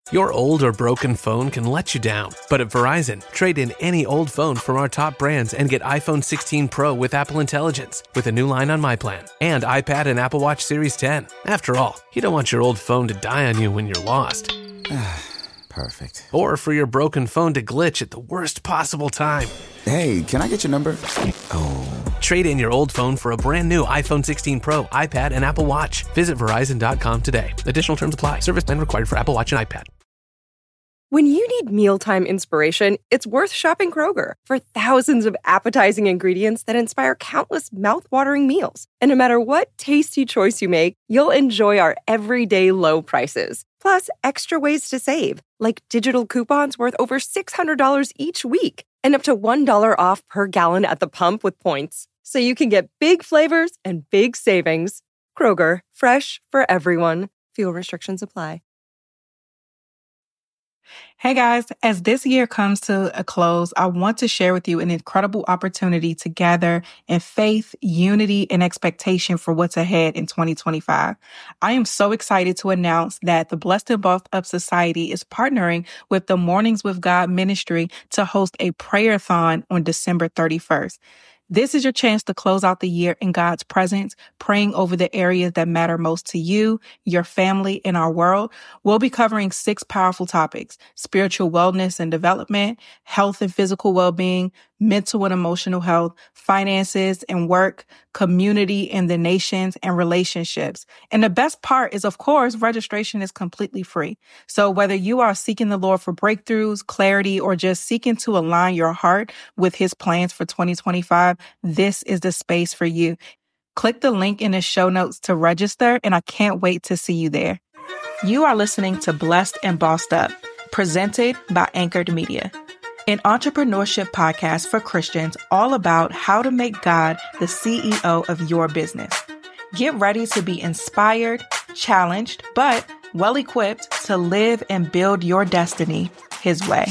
Your old or broken phone can let you down, but at Verizon, trade in any old phone from our top brands and get iPhone 16 Pro with Apple Intelligence with a new line on My Plan and iPad and Apple Watch Series 10. After all, you don't want your old phone to die on you when you're lost. Perfect. Or for your broken phone to glitch at the worst possible time. Hey, can I get your number? Oh. Trade in your old phone for a brand new iPhone 16 Pro, iPad, and Apple Watch. Visit Verizon.com today. Additional terms apply. Service plan required for Apple Watch and iPad. When you need mealtime inspiration, it's worth shopping Kroger for thousands of appetizing ingredients that inspire countless mouth-watering meals. And no matter what tasty choice you make, you'll enjoy our everyday low prices. Plus, extra ways to save, like digital coupons worth over $600 each week and up to $1 off per gallon at the pump with points. So you can get big flavors and big savings. Kroger, fresh for everyone. Fuel restrictions apply. Hey guys, as this year comes to a close, I want to share with you an incredible opportunity to gather in faith, unity, and expectation for what's ahead in 2025. I am so excited to announce that the Blessed and Bossed Up Society is partnering with the Mornings with God Ministry to host a prayer-a-thon on December 31st. This is your chance to close out the year in God's presence, praying over the areas that matter most to you, your family, and our world. We'll be covering 6 powerful topics: spiritual wellness and development, health and physical well-being, mental and emotional health, finances and work, community and the nations, and relationships. And the best part is, of course, registration is completely free. So whether you are seeking the Lord for breakthroughs, clarity, or just seeking to align your heart with His plans for 2025, this is the space for you. Click the link in the show notes to register, and I can't wait to see you there. You are listening to Blessed and Bossed Up, presented by Anchored Media, an entrepreneurship podcast for Christians all about how to make God the CEO of your business. Get ready to be inspired, challenged, but well-equipped to live and build your destiny His way.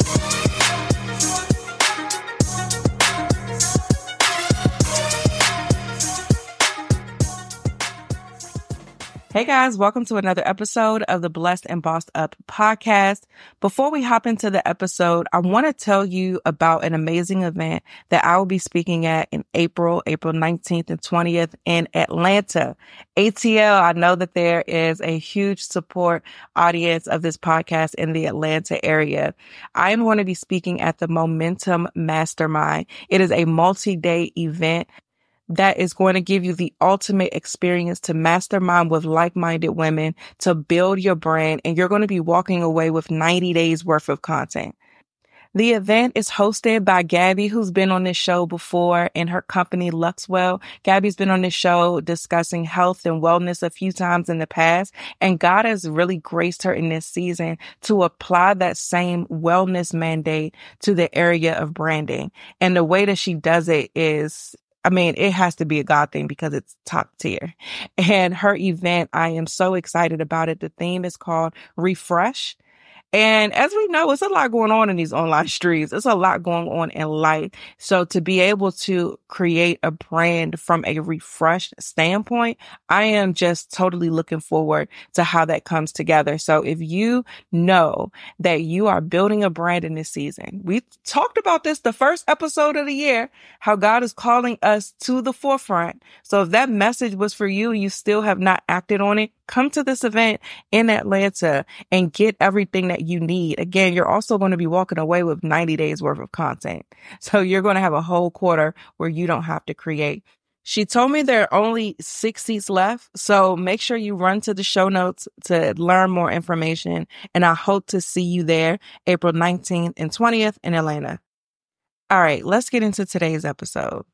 Hey guys, welcome to another episode of the Blessed and Bossed Up podcast. Before we hop into the episode, I want to tell you about an amazing event that I will be speaking at in April 19th and 20th in Atlanta. ATL, I know that there is a huge support audience of this podcast in the Atlanta area. I am going to be speaking at the Momentum Mastermind. It is a multi-day event that is going to give you the ultimate experience to mastermind with like-minded women to build your brand, and you're going to be walking away with 90 days worth of content. The event is hosted by Gabby, who's been on this show before, and her company Luxwell. Gabby's been on this show discussing health and wellness a few times in the past, and God has really graced her in this season to apply that same wellness mandate to the area of branding. And the way that she does it is, it has to be a God thing because it's top tier. And her event, I am so excited about it. The theme is called Refresh. And as we know, it's a lot going on in these online streets. It's a lot going on in life. So to be able to create a brand from a refreshed standpoint, I am just totally looking forward to how that comes together. So if you know that you are building a brand in this season, we talked about this the first episode of the year, how God is calling us to the forefront. So if that message was for you and you still have not acted on it, come to this event in Atlanta and get everything that you need. Again, you're also going to be walking away with 90 days worth of content. So you're going to have a whole quarter where you don't have to create. She told me there are only 6 seats left. So make sure you run to the show notes to learn more information. And I hope to see you there April 19th and 20th in Atlanta. All right, let's get into today's episode.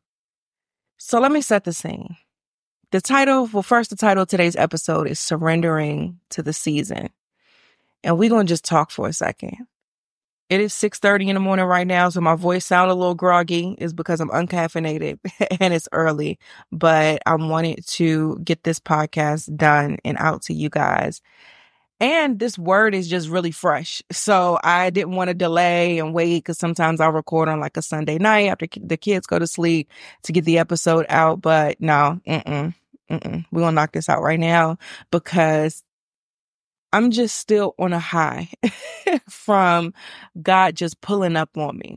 So let me set the scene. The title of today's episode is Surrendering to the Season. And we're going to just talk for a second. It is 6:30 in the morning right now, so my voice sounds a little groggy. It's because I'm uncaffeinated and it's early. But I wanted to get this podcast done and out to you guys. And this word is just really fresh. So I didn't want to delay and wait because sometimes I'll record on like a Sunday night after the kids go to sleep to get the episode out. But no, we're going to knock this out right now because I'm just still on a high. from God just pulling up on me.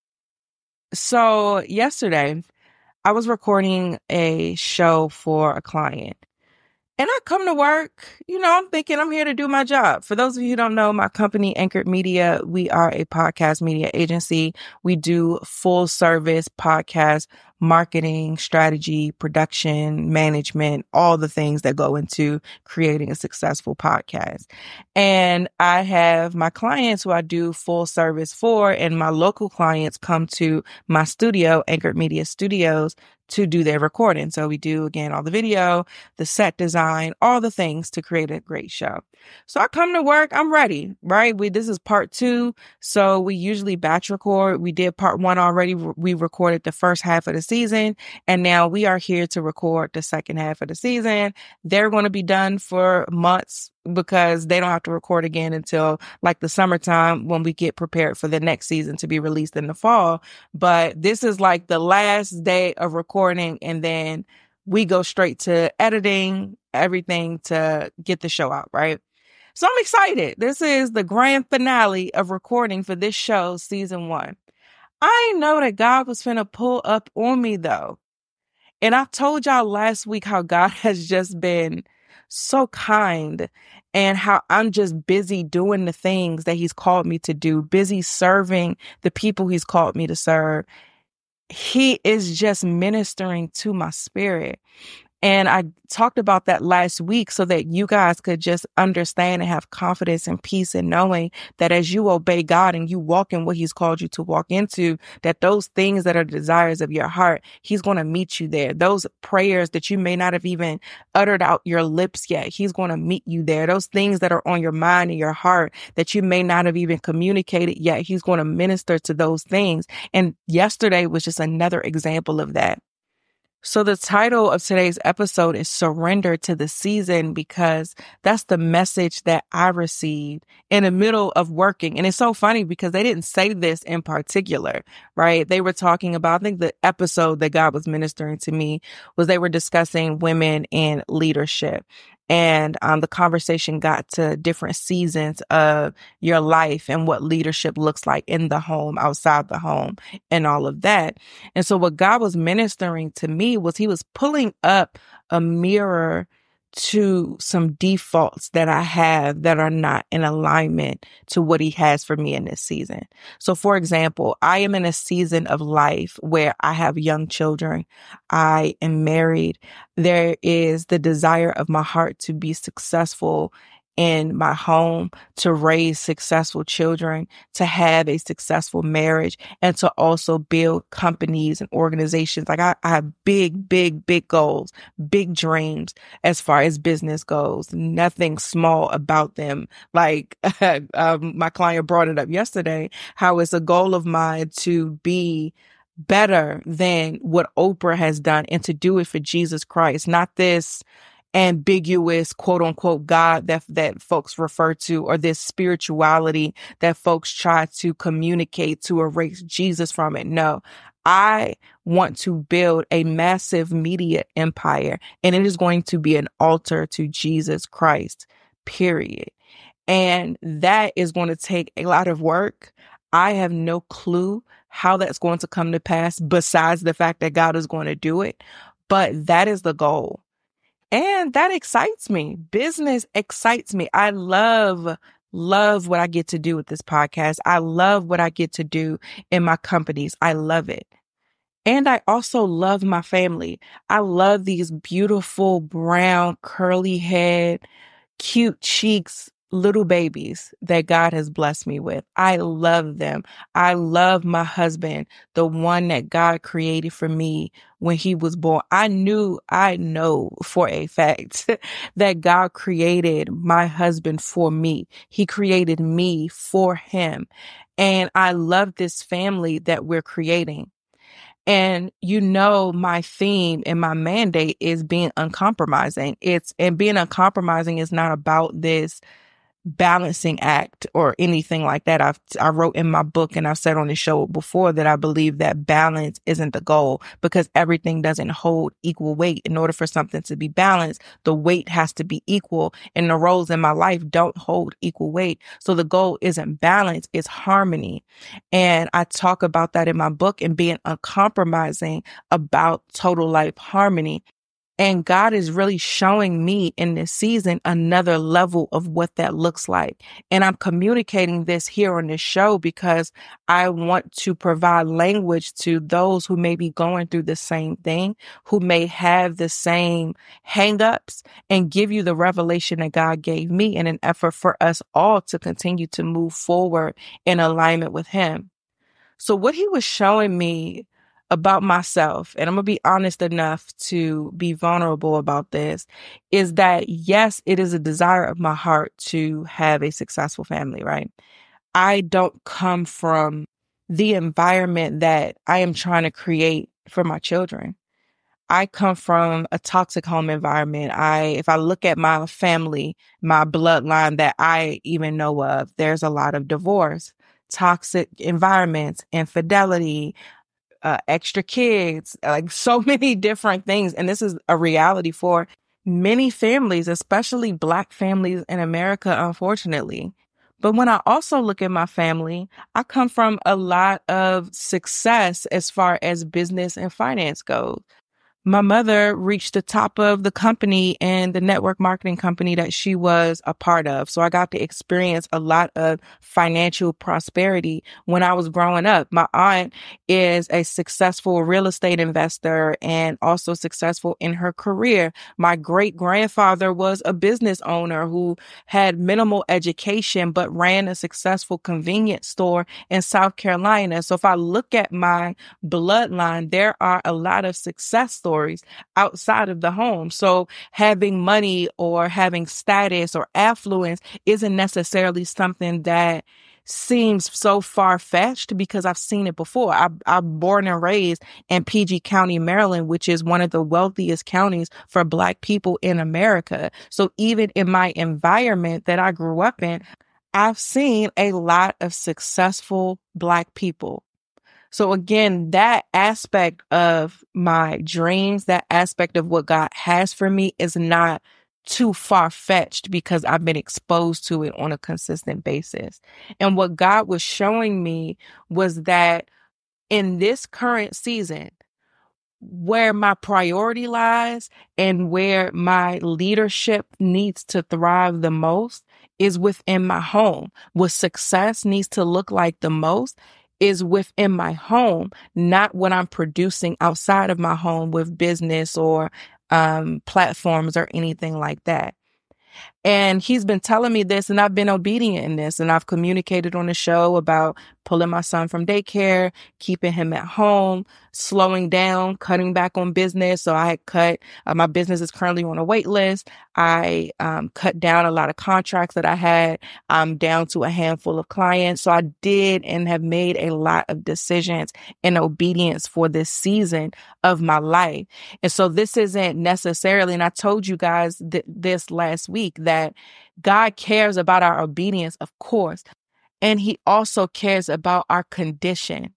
So yesterday, I was recording a show for a client. And I come to work, I'm thinking I'm here to do my job. For those of you who don't know, my company, Anchored Media, we are a podcast media agency. We do full service podcast marketing, strategy, production, management, all the things that go into creating a successful podcast. And I have my clients who I do full service for, and my local clients come to my studio, Anchored Media Studios, to do their recording. So we do, again, all the video, the set design, all the things to create a great show. So I come to work, I'm ready, right? This is part 2. So we usually batch record. We did part 1 already. We recorded the first half of the season, and now we are here to record the second half of the season. They're going to be done for months because they don't have to record again until like the summertime when we get prepared for the next season to be released in the fall. But this is like the last day of recording, and then we go straight to editing everything to get the show out, right? So I'm excited. This is the grand finale of recording for this show, season 1. I didn't know that God was finna pull up on me though. And I told y'all last week how God has just been so kind and how I'm just busy doing the things that he's called me to do, busy serving the people he's called me to serve. He is just ministering to my spirit. And I talked about that last week so that you guys could just understand and have confidence and peace in knowing that as you obey God and you walk in what he's called you to walk into, that those things that are desires of your heart, he's going to meet you there. Those prayers that you may not have even uttered out your lips yet, he's going to meet you there. Those things that are on your mind and your heart that you may not have even communicated yet, he's going to minister to those things. And yesterday was just another example of that. So the title of today's episode is Surrender to the Season, because that's the message that I received in the middle of working. And it's so funny because they didn't say this in particular, right? They were talking about, I think the episode that God was ministering to me was they were discussing women in leadership. And the conversation got to different seasons of your life and what leadership looks like in the home, outside the home, and all of that. And so what God was ministering to me was he was pulling up a mirror to some defaults that I have that are not in alignment to what he has for me in this season. So for example, I am in a season of life where I have young children. I am married. There is the desire of my heart to be successful in my home, to raise successful children, to have a successful marriage, and to also build companies and organizations. Like I have big, big, big goals, big dreams as far as business goes. Nothing small about them. Like my client brought it up yesterday, how it's a goal of mine to be better than what Oprah has done and to do it for Jesus Christ, not this ambiguous quote unquote God that folks refer to, or this spirituality that folks try to communicate to erase Jesus from it. No, I want to build a massive media empire, and it is going to be an altar to Jesus Christ, period. And that is going to take a lot of work. I have no clue how that's going to come to pass besides the fact that God is going to do it. But that is the goal. And that excites me. Business excites me. I love what I get to do with this podcast. I love what I get to do in my companies. I love it. And I also love my family. I love these beautiful, brown, curly head, cute cheeks, little babies that God has blessed me with. I love them. I love my husband, the one that God created for me when he was born. I know for a fact that God created my husband for me. He created me for him. And I love this family that we're creating. And my theme and my mandate is being uncompromising. And being uncompromising is not about this balancing act or anything like that. I wrote in my book, and I've said on the show before, that I believe that balance isn't the goal, because everything doesn't hold equal weight. In order for something to be balanced, the weight has to be equal, and the roles in my life don't hold equal weight. So the goal isn't balance, it's harmony. And I talk about that in my book, and being uncompromising about total life harmony. And God is really showing me in this season another level of what that looks like. And I'm communicating this here on this show because I want to provide language to those who may be going through the same thing, who may have the same hangups, and give you the revelation that God gave me in an effort for us all to continue to move forward in alignment with Him. So what He was showing me about myself, and I'm going to be honest enough to be vulnerable about this, is that yes, it is a desire of my heart to have a successful family, right? I don't come from the environment that I am trying to create for my children. I come from a toxic home environment. If I look at my family, my bloodline that I even know of, there's a lot of divorce, toxic environments, infidelity, extra kids, like so many different things. And this is a reality for many families, especially Black families in America, unfortunately. But when I also look at my family, I come from a lot of success as far as business and finance goes. My mother reached the top of the company and the network marketing company that she was a part of. So I got to experience a lot of financial prosperity when I was growing up. My aunt is a successful real estate investor and also successful in her career. My great grandfather was a business owner who had minimal education, but ran a successful convenience store in South Carolina. So if I look at my bloodline, there are a lot of success stories outside of the home. So having money or having status or affluence isn't necessarily something that seems so far-fetched, because I've seen it before. I'm born and raised in PG County, Maryland, which is one of the wealthiest counties for Black people in America. So even in my environment that I grew up in, I've seen a lot of successful Black people. So again, that aspect of my dreams, that aspect of what God has for me is not too far-fetched, because I've been exposed to it on a consistent basis. And what God was showing me was that in this current season, where my priority lies and where my leadership needs to thrive the most is within my home. What success needs to look like the most is within my home, not what I'm producing outside of my home with business or platforms or anything like that. And He's been telling me this, and I've been obedient in this, and I've communicated on the show about pulling my son from daycare, keeping him at home, slowing down, cutting back on business. So I had cut, my business is currently on a wait list. I cut down a lot of contracts that I had. I'm down to a handful of clients. So I did and have made a lot of decisions in obedience for this season of my life. And so this isn't necessarily, and I told you guys this last week, that God cares about our obedience, of course. And He also cares about our condition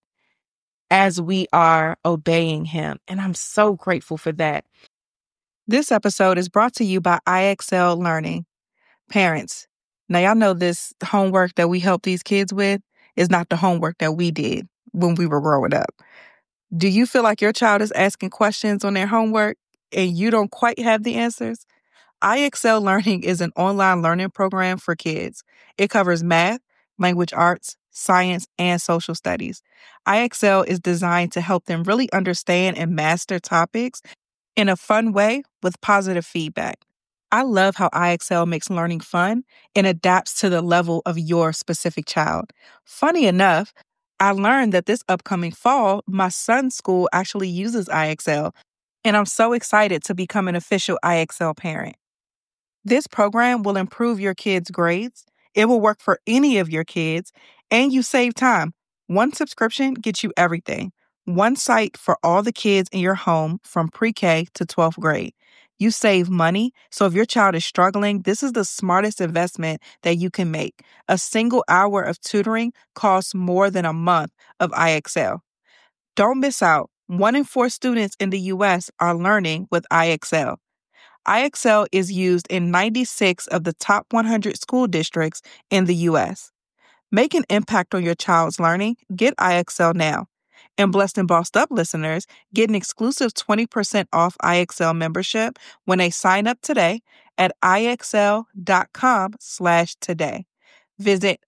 as we are obeying Him. And I'm so grateful for that. This episode is brought to you by IXL Learning. Parents, now y'all know this homework that we help these kids with is not the homework that we did when we were growing up. Do you feel like your child is asking questions on their homework and you don't quite have the answers? IXL Learning is an online learning program for kids. It covers math, language arts, science, and social studies. IXL is designed to help them really understand and master topics in a fun way with positive feedback. I love how IXL makes learning fun and adapts to the level of your specific child. Funny enough, I learned that this upcoming fall, my son's school actually uses IXL, and I'm so excited to become an official IXL parent. This program will improve your kids' grades. It will work for any of your kids, and you save time. One subscription gets you everything. One site for all the kids in your home from pre-K to 12th grade. You save money. So if your child is struggling, this is the smartest investment that you can make. A single hour of tutoring costs more than a month of IXL. Don't miss out. 1 in 4 students in the U.S. are learning with IXL. IXL is used in 96 of the top 100 school districts in the U.S. Make an impact on your child's learning. Get IXL now. And Blessed and Bossed Up listeners get an exclusive 20% off IXL membership when they sign up today at IXL.com/today. Visit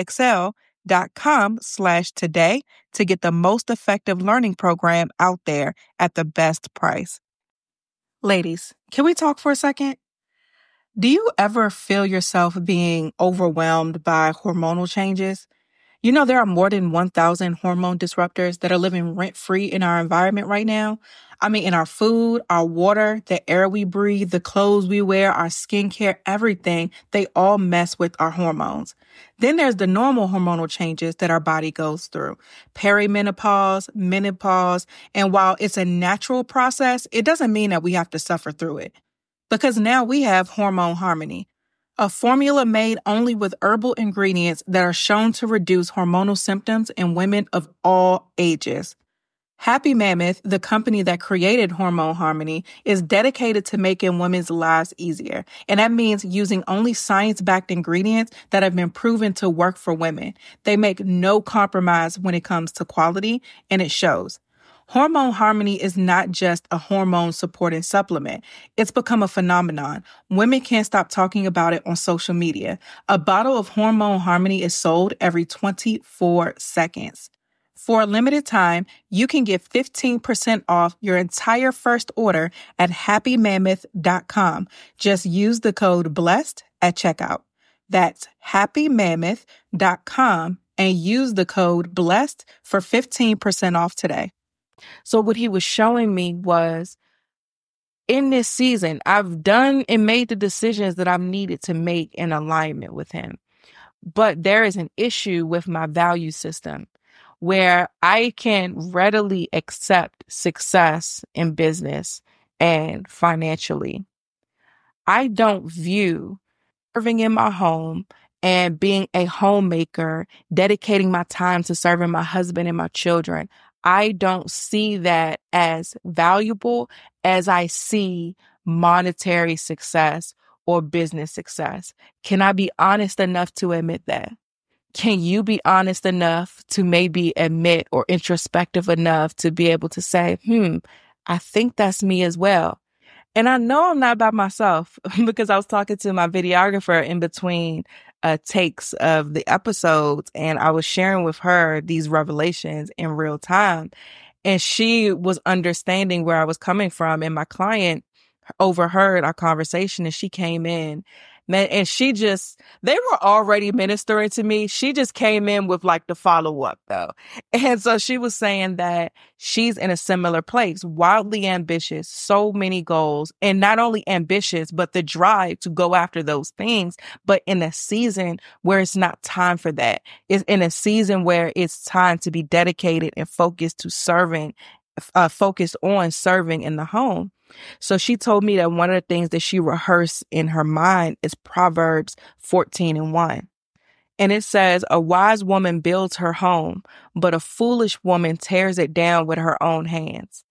IXL.com/today to get the most effective learning program out there at the best price. Ladies, can we talk for a second? Do you ever feel yourself being overwhelmed by hormonal changes? You know, there are more than 1,000 hormone disruptors that are living rent-free in our environment right now. I mean, in our food, our water, the air we breathe, the clothes we wear, our skincare, everything, they all mess with our hormones. Then there's the normal hormonal changes that our body goes through. Perimenopause, menopause, and while it's a natural process, it doesn't mean that we have to suffer through it. Because now we have Hormone Harmony, a formula made only with herbal ingredients that are shown to reduce hormonal symptoms in women of all ages. Happy Mammoth, the company that created Hormone Harmony, is dedicated to making women's lives easier. And that means using only science-backed ingredients that have been proven to work for women. They make no compromise when it comes to quality, and it shows. Hormone Harmony is not just a hormone-supporting supplement. It's become a phenomenon. Women can't stop talking about it on social media. A bottle of Hormone Harmony is sold every 24 seconds. For a limited time, you can get 15% off your entire first order at happymammoth.com. Just use the code BLESSED at checkout. That's happymammoth.com and use the code BLESSED for 15% off today. So what he was showing me was, in this season, I've done and made the decisions that I've needed to make in alignment with him. But there is an issue with my value system where I can readily accept success in business and financially. I don't view serving in my home and being a homemaker, dedicating my time to serving my husband and my children, I don't see that as valuable as I see monetary success or business success. Can I be honest enough to admit that? Can you be honest enough to maybe admit or introspective enough to be able to say, I think that's me as well? And I know I'm not by myself because I was talking to my videographer in between takes of the episodes, and I was sharing with her these revelations in real time. And she was understanding where I was coming from, and my client overheard our conversation, and she came in. And they were already ministering to me. She just came in with like the follow-up though. And so she was saying that she's in a similar place, wildly ambitious, so many goals, and not only ambitious, but the drive to go after those things, but in a season where it's not time for that. It's in a season where it's time to be dedicated and focused to serving, focused on serving in the home. So she told me that one of the things that she rehearsed in her mind is Proverbs 14:1. And it says, a wise woman builds her home, but a foolish woman tears it down with her own hands.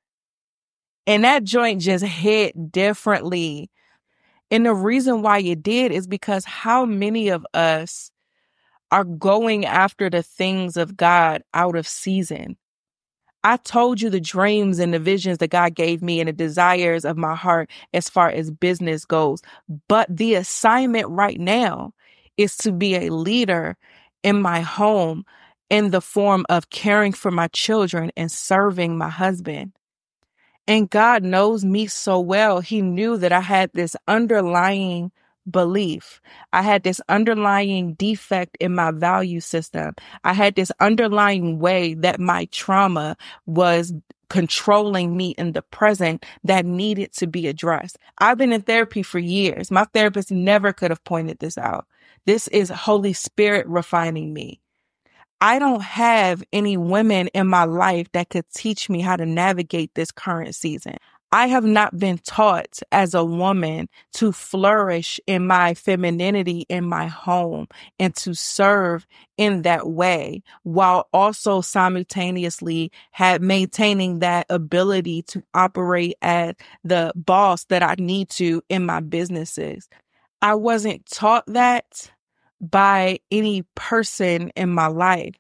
And that joint just hit differently. And the reason why it did is because how many of us are going after the things of God out of season? I told you the dreams and the visions that God gave me and the desires of my heart as far as business goes. But the assignment right now is to be a leader in my home in the form of caring for my children and serving my husband. And God knows me so well. He knew that I had this underlying belief. I had this underlying defect in my value system. I had this underlying way that my trauma was controlling me in the present that needed to be addressed. I've been in therapy for years. My therapist never could have pointed this out. This is Holy Spirit refining me. I don't have any women in my life that could teach me how to navigate this current season. I have not been taught as a woman to flourish in my femininity in my home and to serve in that way, while also simultaneously maintaining that ability to operate as the boss that I need to in my businesses. I wasn't taught that by any person in my life,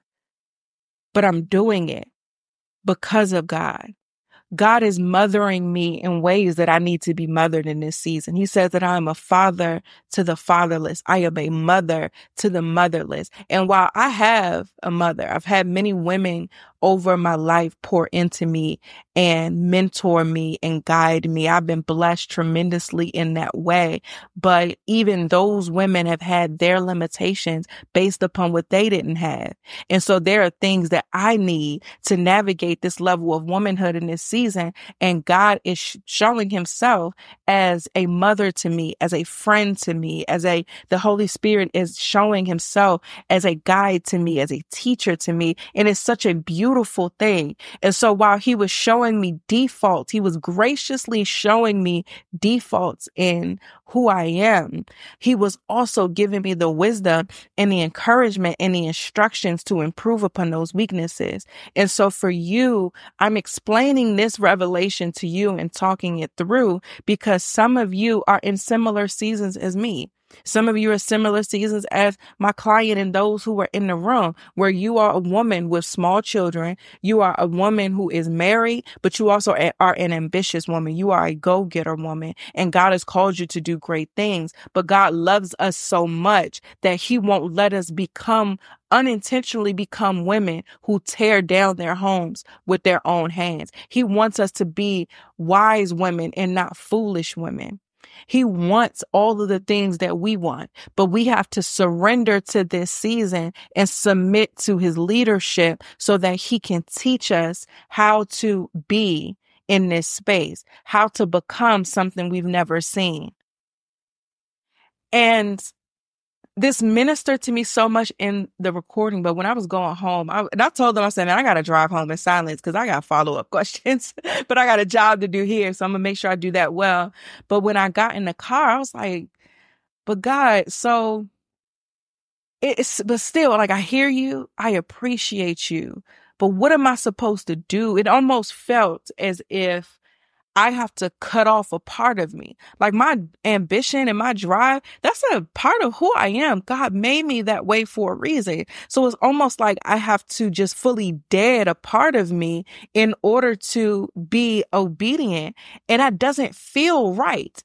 but I'm doing it because of God. God is mothering me in ways that I need to be mothered in this season. He says that I am a father to the fatherless. I am a mother to the motherless. And while I have a mother, I've had many women over my life pour into me and mentor me and guide me. I've been blessed tremendously in that way. But even those women have had their limitations based upon what they didn't have. And so there are things that I need to navigate this level of womanhood in this season. And God is showing himself as a mother to me, as a friend to me, the Holy Spirit is showing himself as a guide to me, as a teacher to me. And it's such a beautiful thing. And so while he was showing me defaults, he was graciously showing me defaults in who I am. He was also giving me the wisdom and the encouragement and the instructions to improve upon those weaknesses. And so for you, I'm explaining this revelation to you and talking it through because some of you are in similar seasons as me. Some of you are similar seasons as my client and those who are in the room, where you are a woman with small children. You are a woman who is married, but you also are an ambitious woman. You are a go-getter woman, and God has called you to do great things. But God loves us so much that he won't let us unintentionally become women who tear down their homes with their own hands. He wants us to be wise women and not foolish women. He wants all of the things that we want, but we have to surrender to this season and submit to his leadership so that he can teach us how to be in this space, how to become something we've never seen. And this ministered to me so much in the recording, but when I was going home, I told them, I said, man, I got to drive home in silence because I got follow-up questions, but I got a job to do here. So I'm going to make sure I do that well. But when I got in the car, I was like, but God, so but still, like, I hear you. I appreciate you. But what am I supposed to do? It almost felt as if I have to cut off a part of me. Like my ambition and my drive, that's a part of who I am. God made me that way for a reason. So it's almost like I have to just fully dead a part of me in order to be obedient. And that doesn't feel right.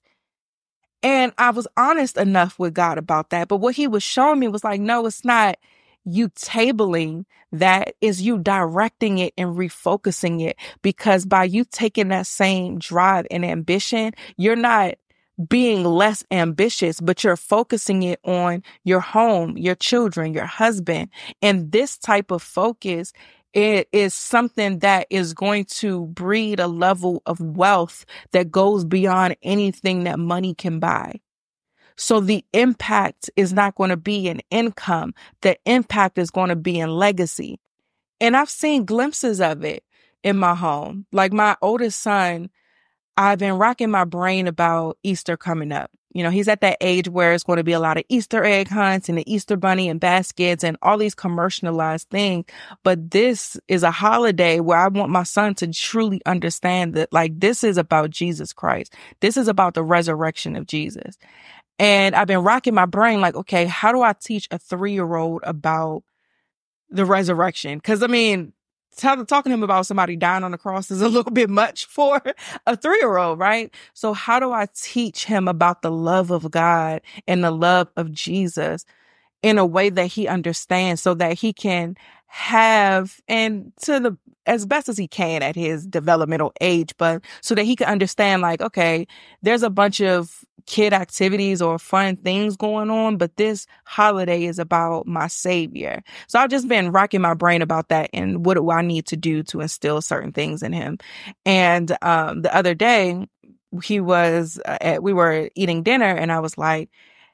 And I was honest enough with God about that. But what he was showing me was like, no, it's not you tabling, that is you directing it and refocusing it. Because by you taking that same drive and ambition, you're not being less ambitious, but you're focusing it on your home, your children, your husband. And this type of focus, it is something that is going to breed a level of wealth that goes beyond anything that money can buy. So the impact is not going to be in income. The impact is going to be in legacy. And I've seen glimpses of it in my home. Like my oldest son, I've been racking my brain about Easter coming up. You know, he's at that age where it's going to be a lot of Easter egg hunts and the Easter bunny and baskets and all these commercialized things. But this is a holiday where I want my son to truly understand that, like, this is about Jesus Christ. This is about the resurrection of Jesus. And I've been racking my brain like, okay, how do I teach a 3-year-old about the resurrection? Because, I mean, talking to him about somebody dying on the cross is a little bit much for a 3-year-old, right? So how do I teach him about the love of God and the love of Jesus in a way that he understands so that he can have, and as best as he can at his developmental age, but so that he can understand, like, okay, there's a bunch of kid activities or fun things going on, but this holiday is about my Savior. So I've just been racking my brain about that and what do I need to do to instill certain things in him. And the other day we were eating dinner and I was like,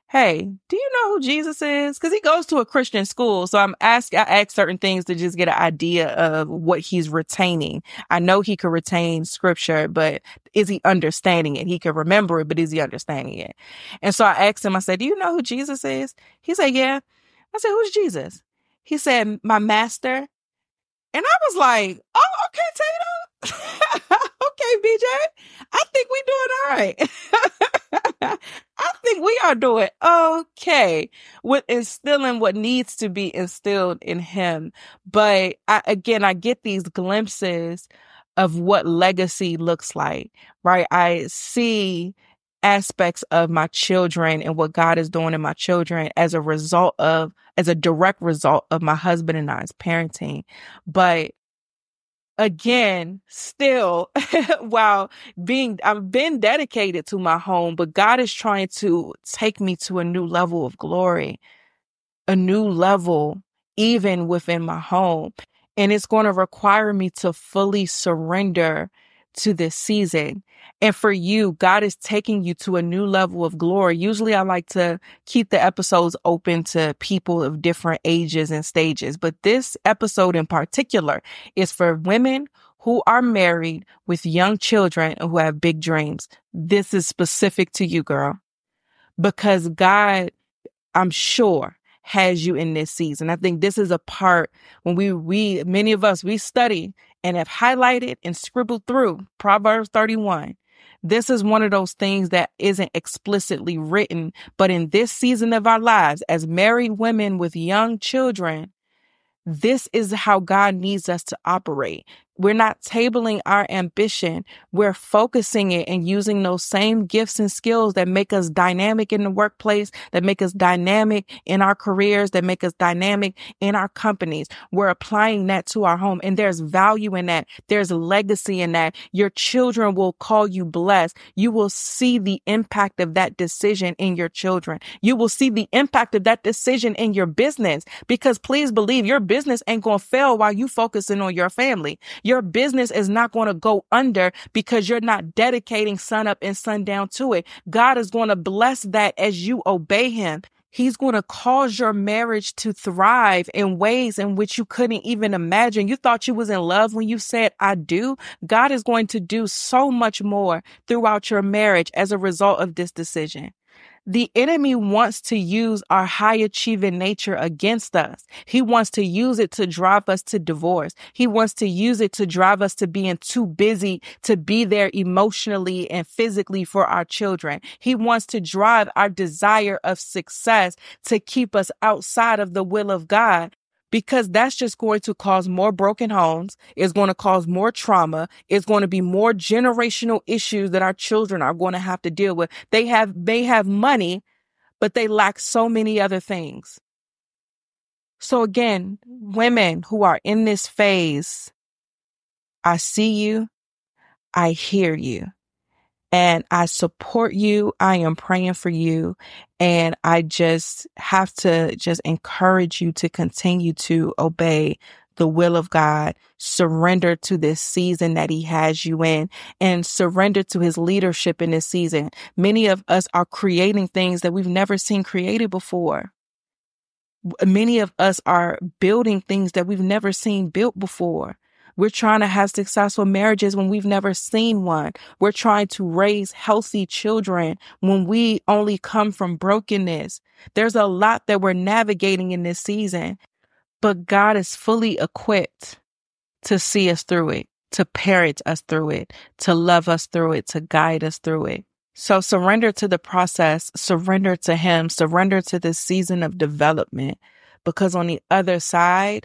hey, do you know who Jesus is? Because he goes to a Christian school. So I ask certain things to just get an idea of what he's retaining. I know he could retain scripture, but is he understanding it? He could remember it, but is he understanding it? And so I asked him, I said, do you know who Jesus is? He said, yeah. I said, who's Jesus? He said, my master. And I was like, oh, okay, Tatum. Okay, BJ. I think we doing all right. I think we are doing okay with instilling what needs to be instilled in him. But I get these glimpses of what legacy looks like, right? I see aspects of my children and what God is doing in my children as a direct result of my husband and I's parenting. But again, still, while I've been dedicated to my home, but God is trying to take me to a new level of glory, a new level, even within my home. And it's going to require me to fully surrender to this season. And for you, God is taking you to a new level of glory. Usually I like to keep the episodes open to people of different ages and stages, but this episode in particular is for women who are married with young children and who have big dreams. This is specific to you, girl, because God, I'm sure, has you in this season. I think this is a part when many of us, we study and have highlighted and scribbled through Proverbs 31. This is one of those things that isn't explicitly written, but in this season of our lives, as married women with young children, this is how God needs us to operate. We're not tabling our ambition. We're focusing it and using those same gifts and skills that make us dynamic in the workplace, that make us dynamic in our careers, that make us dynamic in our companies. We're applying that to our home, and there's value in that. There's legacy in that. Your children will call you blessed. You will see the impact of that decision in your children. You will see the impact of that decision in your business, because please believe your business ain't going to fail while you focusing on your family. Your business is not going to go under because you're not dedicating sun up and sundown to it. God is going to bless that as you obey him. He's going to cause your marriage to thrive in ways in which you couldn't even imagine. You thought you was in love when you said, I do. God is going to do so much more throughout your marriage as a result of this decision. The enemy wants to use our high achieving nature against us. He wants to use it to drive us to divorce. He wants to use it to drive us to being too busy to be there emotionally and physically for our children. He wants to drive our desire of success to keep us outside of the will of God, because that's just going to cause more broken homes. It's going to cause more trauma. It's going to be more generational issues that our children are going to have to deal with. They have money, but they lack so many other things. So again, women who are in this phase, I see you, I hear you, and I support you. I am praying for you. And I just have to encourage you to continue to obey the will of God, surrender to this season that he has you in, and surrender to his leadership in this season. Many of us are creating things that we've never seen created before. Many of us are building things that we've never seen built before. We're trying to have successful marriages when we've never seen one. We're trying to raise healthy children when we only come from brokenness. There's a lot that we're navigating in this season, but God is fully equipped to see us through it, to parent us through it, to love us through it, to guide us through it. So surrender to the process, surrender to him, surrender to this season of development, because on the other side,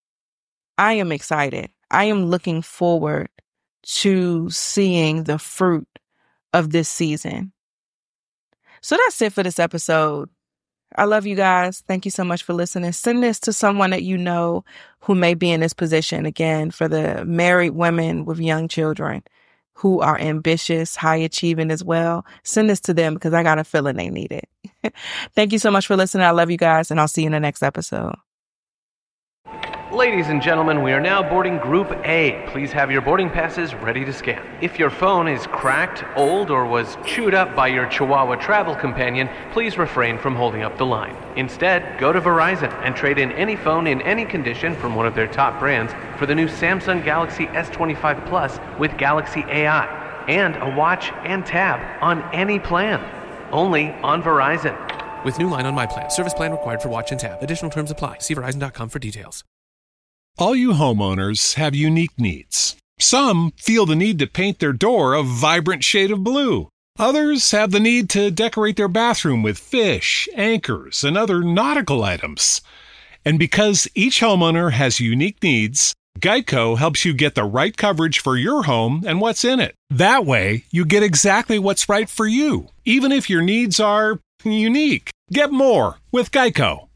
I am excited. I am looking forward to seeing the fruit of this season. So that's it for this episode. I love you guys. Thank you so much for listening. Send this to someone that you know who may be in this position. Again, for the married women with young children who are ambitious, high achieving as well. Send this to them because I got a feeling they need it. Thank you so much for listening. I love you guys, and I'll see you in the next episode. Ladies and gentlemen, we are now boarding Group A. Please have your boarding passes ready to scan. If your phone is cracked, old, or was chewed up by your Chihuahua travel companion, please refrain from holding up the line. Instead, go to Verizon and trade in any phone in any condition from one of their top brands for the new Samsung Galaxy S25 Plus with Galaxy AI and a watch and tab on any plan. Only on Verizon. With new line on My Plan. Service plan required for watch and tab. Additional terms apply. See Verizon.com for details. All you homeowners have unique needs. Some feel the need to paint their door a vibrant shade of blue. Others have the need to decorate their bathroom with fish, anchors, and other nautical items. And because each homeowner has unique needs, Geico helps you get the right coverage for your home and what's in it. That way, you get exactly what's right for you, even if your needs are unique. Get more with Geico.